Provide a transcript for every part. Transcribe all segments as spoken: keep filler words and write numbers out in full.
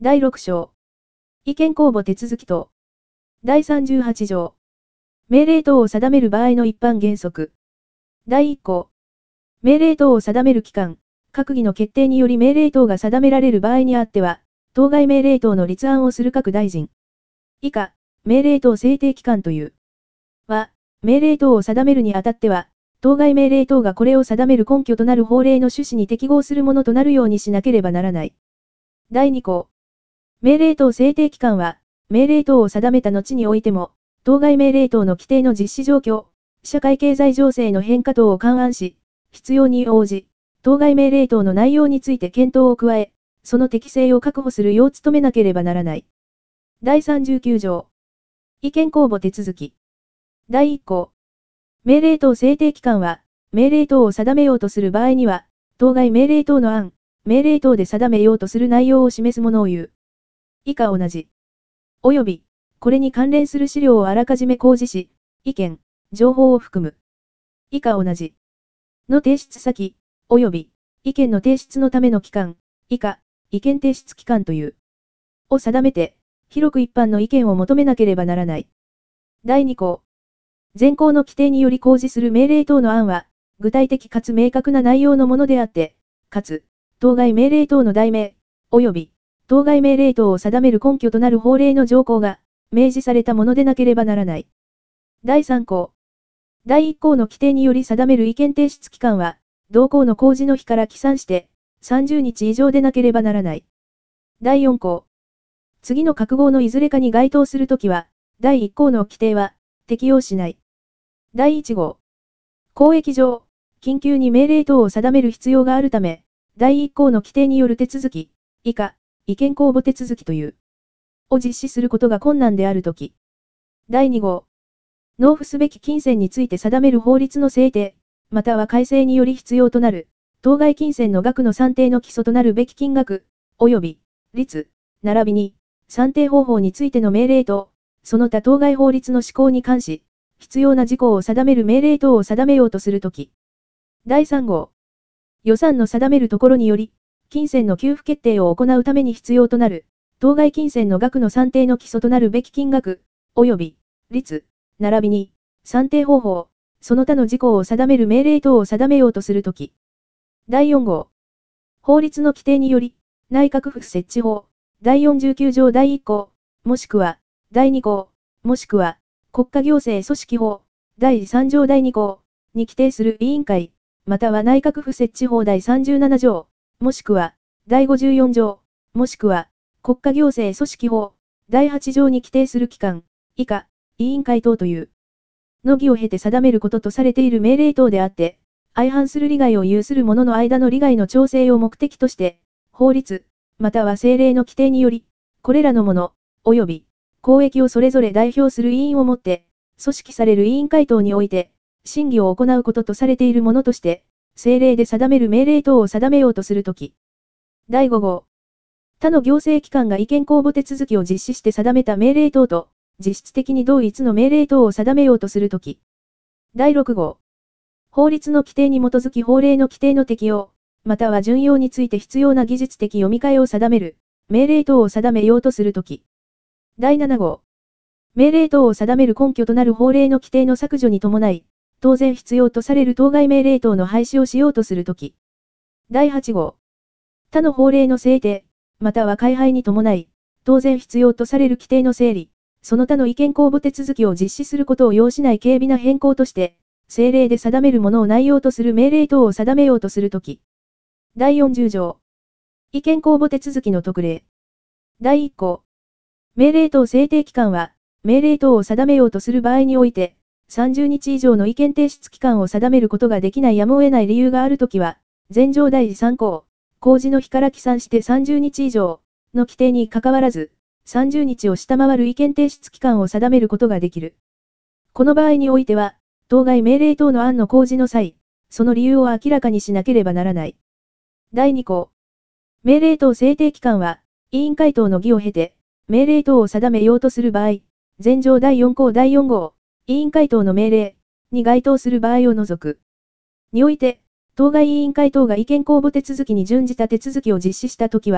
だいろく章。意見公募手続き等。だいさんじゅうはち条。命令等を定める場合の一般原則。だいいっ項。命令等を定める期間、閣議の決定により命令等が定められる場合にあっては、当該命令等の立案をする各大臣。以下、命令等制定期間という。は、命令等を定めるにあたっては、当該命令等がこれを定める根拠となる法令の趣旨に適合するものとなるようにしなければならない。だいに項。命令等制定期間は、命令等を定めた後においても、当該命令等の規定の実施状況、社会経済情勢の変化等を勘案し、必要に応じ、当該命令等の内容について検討を加え、その適正を確保するよう努めなければならない。だいさんじゅうきゅう条。意見公募手続き。だいいっ項。命令等制定期間は、命令等を定めようとする場合には、当該命令等の案、命令等で定めようとする内容を示すものを言う。以下同じ。および、これに関連する資料をあらかじめ公示し、意見、情報を含む。以下同じ。の提出先、および、意見の提出のための期間、以下、意見提出期間という。を定めて、広く一般の意見を求めなければならない。だいに項。前項の規定により公示する命令等の案は、具体的かつ明確な内容のものであって、かつ、当該命令等の題名、および、当該命令等を定める根拠となる法令の条項が、明示されたものでなければならない。だいさん項。だいいっ項の規定により定める意見提出期間は、同項の公示の日から起算して、さんじゅうにち以上でなければならない。だいよん項。次の各号のいずれかに該当するときは、だいいっ項の規定は、適用しない。だいいち号。公益上、緊急に命令等を定める必要があるため、だいいっ項の規定による手続き、以下、意見公募手続きという。を実施することが困難であるとき。だいに号。納付すべき金銭について定める法律の制定、または改正により必要となる、当該金銭の額の算定の基礎となるべき金額、及び、率、並びに、算定方法についての命令等、その他当該法律の施行に関し、必要な事項を定める命令等を定めようとするとき。だいさん号。予算の定めるところにより、金銭の給付決定を行うために必要となる、当該金銭の額の算定の基礎となるべき金額、及び、率、並びに、算定方法、その他の事項を定める命令等を定めようとするとき。だいよん号。法律の規定により、内閣府設置法、だいよんじゅうきゅう条だいいっ項、もしくは、だいに項、もしくは、国家行政組織法、だいさん条だいに項、に規定する委員会、または内閣府設置法だいさんじゅうなな条、もしくは、だいごじゅうよん条、もしくは、国家行政組織法、だいはち条に規定する機関、以下、委員会等という、の儀を経て定めることとされている命令等であって、相反する利害を有する者の間の利害の調整を目的として、法律、または政令の規定により、これらのもの、及び、公益をそれぞれ代表する委員をもって、組織される委員会等において、審議を行うこととされているものとして、政令で定める命令等を定めようとするとき。だいご号。他の行政機関が意見公募手続きを実施して定めた命令等と、実質的に同一の命令等を定めようとするとき。だいろく号。法律の規定に基づき法令の規定の適用、または準用について必要な技術的読み替えを定める、命令等を定めようとするとき。だいなな号。命令等を定める根拠となる法令の規定の削除に伴い、当然必要とされる当該命令等の廃止をしようとするとき。だいはち号。他の法令の制定、または改廃に伴い、当然必要とされる規定の整理、その他の意見公募手続きを実施することを要しない軽微な変更として、政令で定めるものを内容とする命令等を定めようとするとき。だいよんじゅう条。意見公募手続きの特例。だいいっ項。命令等制定期間は、命令等を定めようとする場合において、さんじゅうにち以上の意見提出期間を定めることができないやむを得ない理由があるときは、前条だいさん項、公示の日から起算してさんじゅうにち以上の規定にかかわらず、さんじゅうにちを下回る意見提出期間を定めることができる。この場合においては、当該命令等の案の公示の際、その理由を明らかにしなければならない。だいに項。命令等制定期間は、委員会等の議を経て、命令等を定めようとする場合、前条だいよん項だいよん号、委員会等の命令に該当する場合を除く。において、当該委員会等が意見公募手続きに準じた手続きを実施したときは、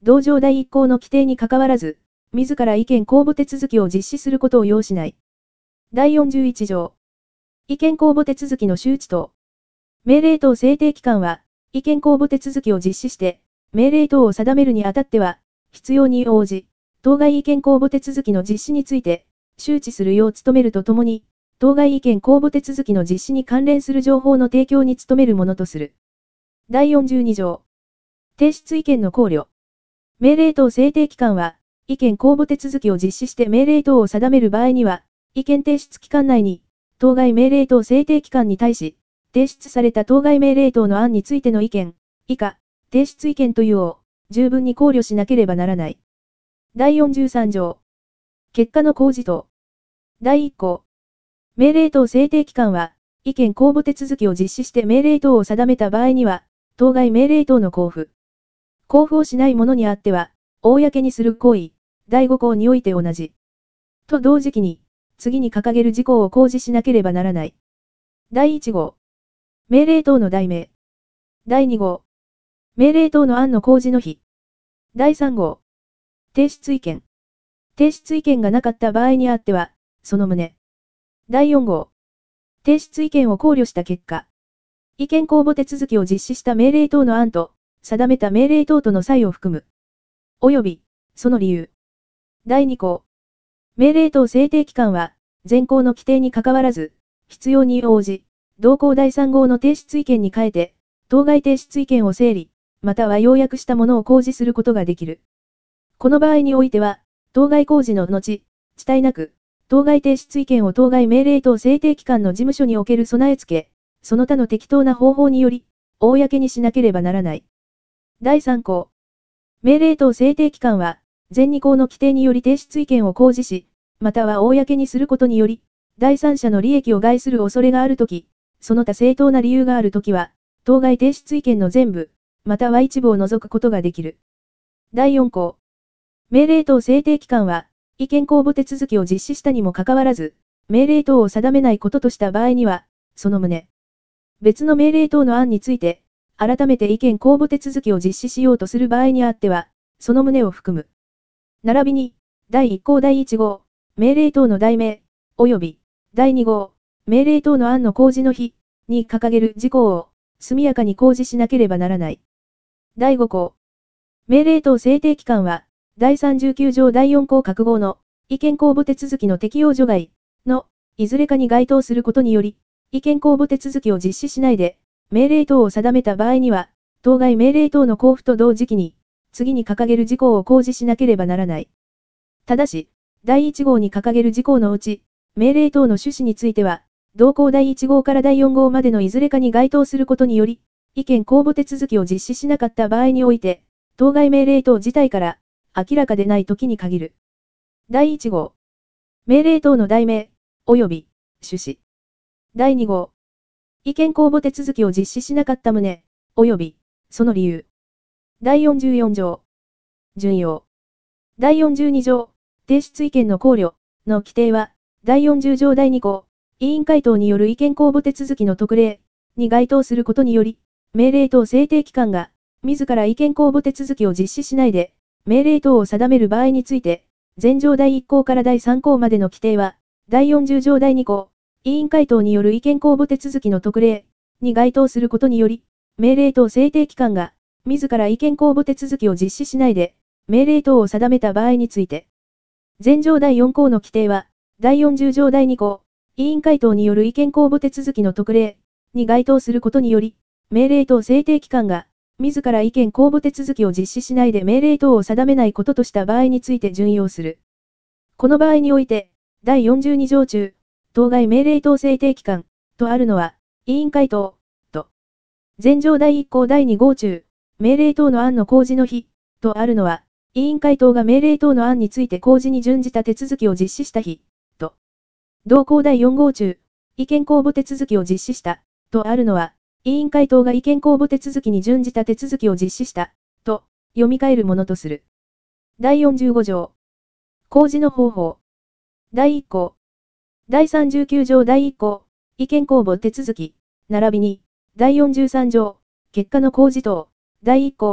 同条第一項の規定にかかわらず、自ら意見公募手続きを実施することを要しない。だいよんじゅういち条。意見公募手続きの周知等。命令等制定機関は、意見公募手続きを実施して、命令等を定めるにあたっては、必要に応じ、当該意見公募手続きの実施について、周知するよう努めるとともに、当該意見公募手続きの実施に関連する情報の提供に努めるものとする。だいよんじゅうに条。提出意見の考慮。命令等制定機関は、意見公募手続きを実施して命令等を定める場合には、意見提出期間内に、当該命令等制定機関に対し、提出された当該命令等の案についての意見、以下、提出意見というを、十分に考慮しなければならない。だいよんじゅうさん条。結果の公示等。だいいっ項。命令等制定機関は、意見公募手続きを実施して命令等を定めた場合には、当該命令等の交付。交付をしない者にあっては、公にする行為、だいご項において同じ。と同時期に、次に掲げる事項を公示しなければならない。だいいち号。命令等の題名。だいに号。命令等の案の公示の日。だいさん号。提出意見。提出意見がなかった場合にあっては、その旨。だいよん号。提出意見を考慮した結果、意見公募手続きを実施した命令等の案と、定めた命令等との差異を含む。及び、その理由。だいに項。命令等制定機関は、前項の規定にかかわらず、必要に応じ、同項だいさん号の提出意見に変えて、当該提出意見を整理、または要約したものを公示することができる。この場合においては、当該公示の後、遅滞なく、当該提出意見を当該命令等制定機関の事務所における備え付け、その他の適当な方法により、公にしなければならない。だいさん項。命令等制定機関は、前に項の規定により提出意見を公示し、または公にすることにより、第三者の利益を害する恐れがあるとき、その他正当な理由があるときは、当該提出意見の全部、または一部を除くことができる。だいよん項。命令等制定機関は、意見公募手続きを実施したにもかかわらず、命令等を定めないこととした場合には、その旨。別の命令等の案について、改めて意見公募手続きを実施しようとする場合にあっては、その旨を含む。並びに、だいいっ項だいいち号、命令等の題名、及び、だいに号、命令等の案の公示の日、に掲げる事項を、速やかに公示しなければならない。だいご項。命令等制定機関は、だいさんじゅうきゅう条だいよん項各号の、意見公募手続きの適用除外の、いずれかに該当することにより、意見公募手続きを実施しないで、命令等を定めた場合には、当該命令等の交付と同時期に、次に掲げる事項を公示しなければならない。ただし、だいいち号に掲げる事項のうち、命令等の趣旨については、同項だいいち号からだいよん号までのいずれかに該当することにより、意見公募手続きを実施しなかった場合において、当該命令等自体から明らかでないときに限る。だいいち号。命令等の題名、及び趣旨。だいに号。意見公募手続きを実施しなかった旨、及びその理由。だいよんじゅうよん条。準用。だいよんじゅうに条。提出意見の考慮の規定は、だいよんじゅう条だいに項、委員会等による意見公募手続きの特例に該当することにより、命令等制定機関が、自ら意見公募手続きを実施しないで、命令等を定める場合について、前条だいいっ項からだいさん項までの規定は、だいよんじゅう条だいに項、委員会等による意見公募手続きの特例に該当することにより、命令等制定機関が、自ら意見公募手続きを実施しないで、命令等を定めた場合について、前条だいよん項の規定は、だいよんじゅう条だいに項、委員会等による意見公募手続きの特例に該当することにより、命令等制定機関が、自ら意見公募手続きを実施しないで命令等を定めないこととした場合について準用する。この場合において、だいよんじゅうに条中、当該命令等制定機関、とあるのは、委員会等、と。前条だいいっ項だいに号中、命令等の案の公示の日、とあるのは、委員会等が命令等の案について公示に準じた手続きを実施した日、と。同項だいよん号中、意見公募手続きを実施した、とあるのは、委員会等が意見公募手続きに準じた手続きを実施した、と、読み替えるものとする。だいよんじゅうご条。公示の方法。だいいっ項。だいさんじゅうきゅう条だいいっ項、意見公募手続き、並びに、だいよんじゅうさん条、結果の公示等、だいいっ項、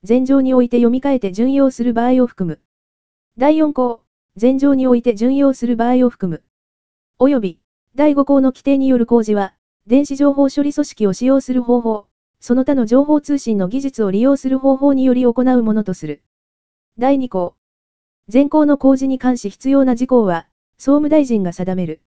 前条において読み替えて準用する場合を含む。だいよん項、前条において準用する場合を含む。及び、だいご項の規定による公示は、電子情報処理組織を使用する方法、その他の情報通信の技術を利用する方法により行うものとする。だいに項。前項の公示に関し必要な事項は、総務大臣が定める。